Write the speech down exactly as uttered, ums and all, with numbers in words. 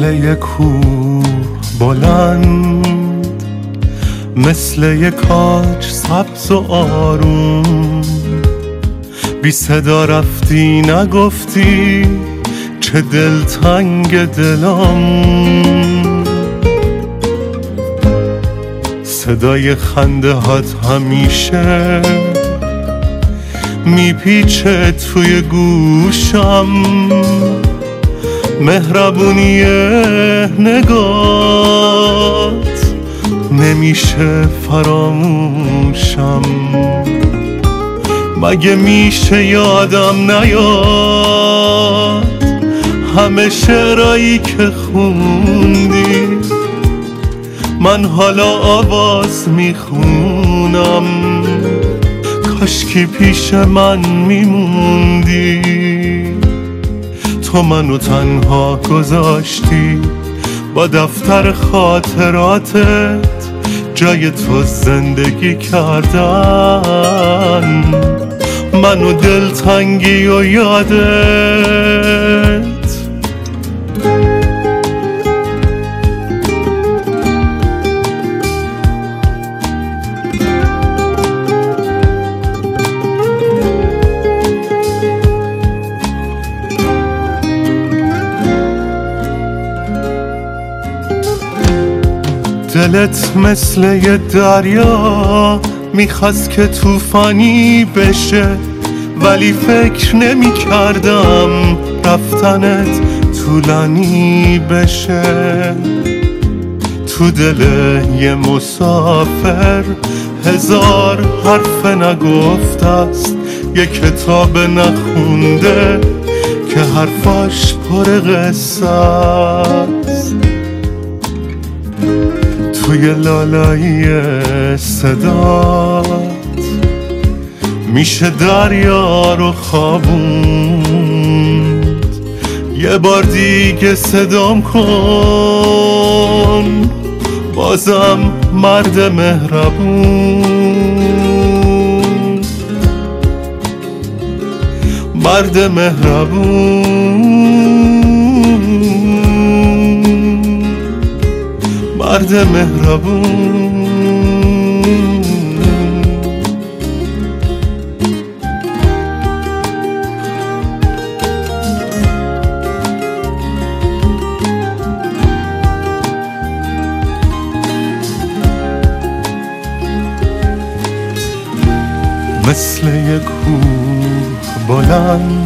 مثل یک کوه بلند، مثل یک کاج سبز و آروم، بی صدا رفتی نگفتی چه دلتنگ دلم. صدای خنده هات همیشه میپیچه توی گوشم، مهربونی نگات نمیشه فراموشم. مگه میشه یادم نیاد همه شعرایی که خوندی؟ من حالا آواز میخونم، کاشکی پیش من میموندی. تو منو تنها گذاشتی با دفتر خاطراتت، جای تو زندگی کردن منو دلتنگی و یادت. دلت مثل یه دریا میخواست که طوفانی بشه، ولی فکر نمی کردم رفتنت طولانی بشه. تو دل یه مسافر هزار حرف نگفته است، یه کتاب نخونده که حرفاش پر قصه است. توی لالایی صدات میشه دریا رو خوابوند. یه بار دیگه صدام کن، بازم مرد مهربون، مرد مهربون، مرد مهربون. مثل یک کوه بلند،